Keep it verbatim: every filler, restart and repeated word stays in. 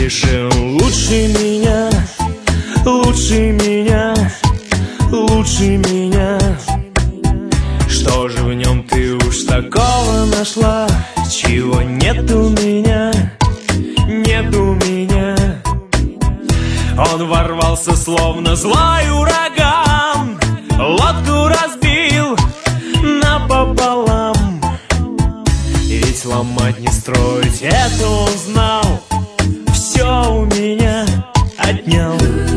решил: лучше меня, лучше меня, лучше меня. Что же в нем ты уж такого нашла, чего нет у меня, нет у меня? Он ворвался словно злой ураган, лодку разбил напополам. Ведь ломать, не строить, это он знал, все у меня отнял.